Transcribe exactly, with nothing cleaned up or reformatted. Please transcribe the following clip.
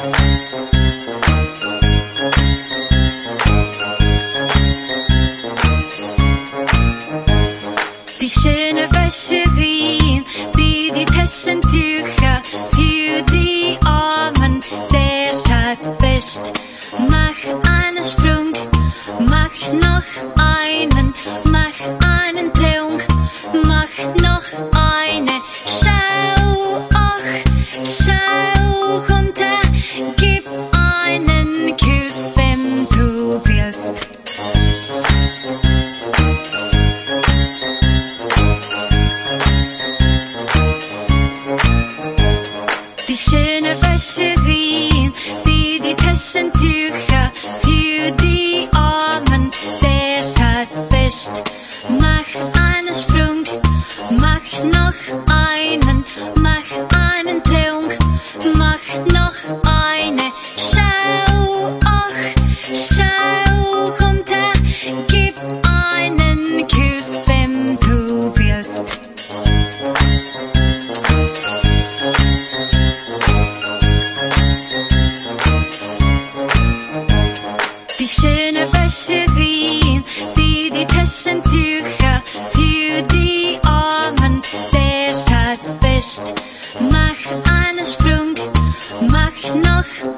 Die schöne Wäscherin, die die Taschentücher für die Armen der Stadt wäscht. Mach einen Sprung, mach noch einen, mach einen Trunk, mach noch eine. Schau, ach, schau runter, gib einen Kuss, wenn du willst. Die schöne Wäscherin, die die Taschentücher für die Armen der Stadt wäscht. Mach einen Sprung, mach noch einen, mach einen Trunk, mach noch eine. Schau, ach, schau runter, gib einen Kuss, wenn du willst. Die schöne Wäscherin, die die Taschentücher für die Armen der Stadt wäscht. Mach einen Sprung, mach noch